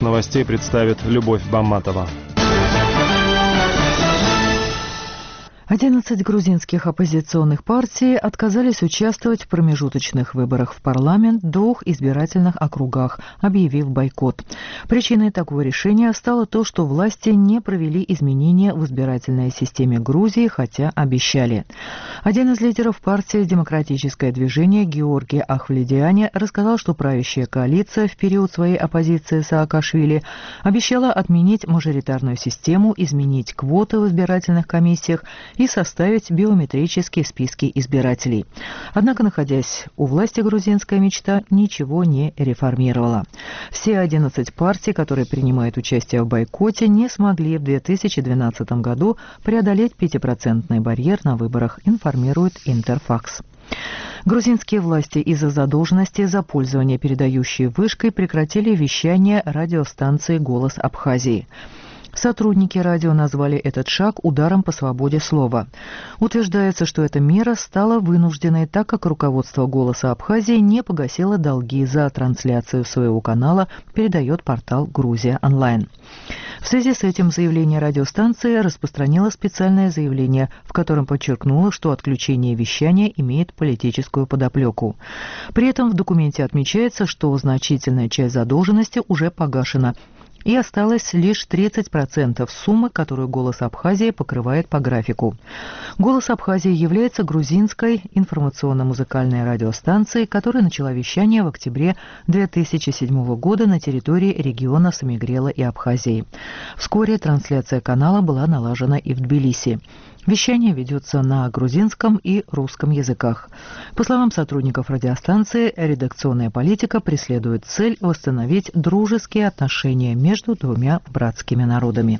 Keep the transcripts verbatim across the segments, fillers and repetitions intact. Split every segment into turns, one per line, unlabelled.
Новостей представит Любовь Бамматова.
одиннадцать грузинских оппозиционных партий отказались участвовать в промежуточных выборах в парламент в двух избирательных округах, объявив бойкот. Причиной такого решения стало то, что власти не провели изменения в избирательной системе Грузии, хотя обещали. Один из лидеров партии «Демократическое движение» Георгий Ахвледиани рассказал, что правящая коалиция в период своей оппозиции Саакашвили обещала отменить мажоритарную систему, изменить квоты в избирательных комиссиях и составить биометрические списки избирателей. Однако, находясь у власти, грузинская мечта ничего не реформировала. Все одиннадцать партий, которые принимают участие в бойкоте, не смогли в две тысячи двенадцатом году преодолеть пятипроцентный барьер на выборах, информирует Интерфакс. Грузинские власти из-за задолженности за пользование передающей вышкой прекратили вещание радиостанции «Голос Абхазии». Сотрудники радио назвали этот шаг ударом по свободе слова. Утверждается, что эта мера стала вынужденной, так как руководство «Голоса Абхазии» не погасило долги за трансляцию своего канала, передает портал «Грузия онлайн». В связи с этим заявление радиостанции распространило специальное заявление, в котором подчеркнуло, что отключение вещания имеет политическую подоплеку. При этом в документе отмечается, что значительная часть задолженности уже погашена, и осталось лишь тридцать процентов суммы, которую «Голос Абхазии» покрывает по графику. «Голос Абхазии» является грузинской информационно-музыкальной радиостанцией, которая начала вещание в октябре две тысячи седьмого года на территории региона Самигрела и Абхазии. Вскоре трансляция канала была налажена и в Тбилиси. Вещание ведется на грузинском и русском языках. По словам сотрудников радиостанции, редакционная политика преследует цель восстановить дружеские отношения между двумя братскими народами.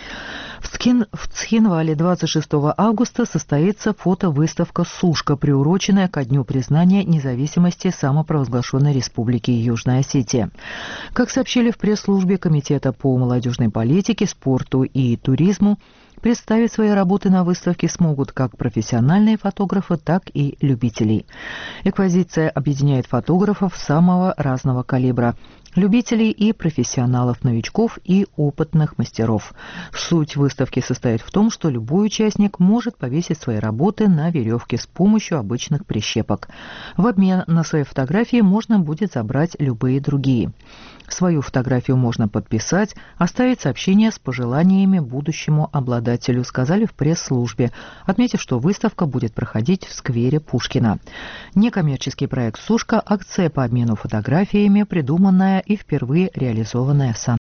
В, Цхин, в Цхинвале двадцать шестого августа состоится фотовыставка «Сушка», приуроченная ко дню признания независимости самопровозглашенной Республики Южная Осетия. Как сообщили в пресс-службе Комитета по молодежной политике, спорту и туризму, представить свои работы на выставке смогут как профессиональные фотографы, так и любители. Экспозиция объединяет фотографов самого разного калибра, любителей и профессионалов-новичков и опытных мастеров. Суть выставки состоит в том, что любой участник может повесить свои работы на веревке с помощью обычных прищепок. В обмен на свои фотографии можно будет забрать любые другие. Свою фотографию можно подписать, оставить сообщение с пожеланиями будущему обладателю, сказали в пресс-службе, отметив, что выставка будет проходить в сквере Пушкина. Некоммерческий проект «Сушка» – акция по обмену фотографиями, придуманная и впервые реализованная в Сан